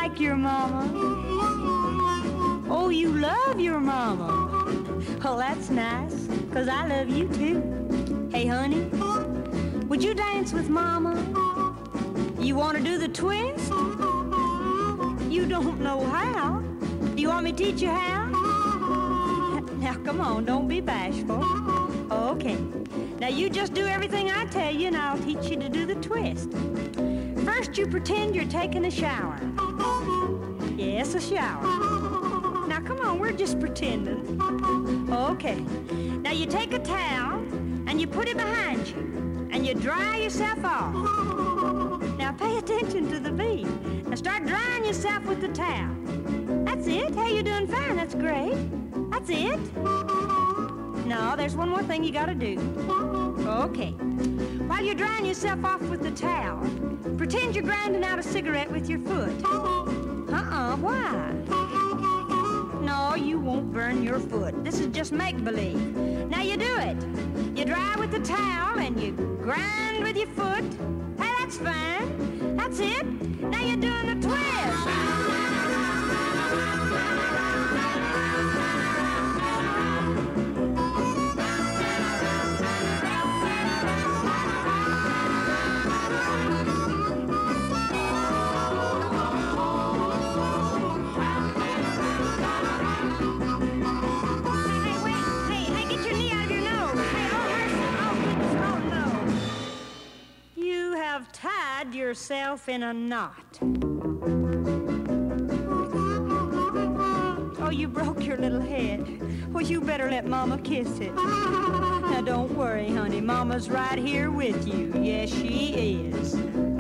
like your mama? Oh, you love your mama. Oh, that's nice, 'cause I love you too. Hey, honey, would you dance with mama? You want to do the twist? You don't know how. Do you want me to teach you how? Now, come on, don't be bashful. Okay. Now, you just do everything I tell you, and I'll teach you to do the twist. First, you pretend you're taking a shower. Yes, a shower. Now, come on, we're just pretending. Okay. Now, you take a towel, and you put it behind you, and you dry yourself off. Now, pay attention to the beat. Now, start drying yourself with the towel. That's it. Hey, you're doing fine. That's great. That's it. No, there's one more thing you gotta do. Okay. While you're drying yourself off with the towel, pretend you're grinding out a cigarette with your foot. Why? No, you won't burn your foot. This is just make-believe. Now you do it. You dry with the towel and you grind with your foot. Hey, that's fine. That's it. Now you're doing the twist. Tied yourself in a knot. Oh, you broke your little head. Well, you better let Mama kiss it. Now, don't worry, honey. Mama's right here with you. Yes, she is.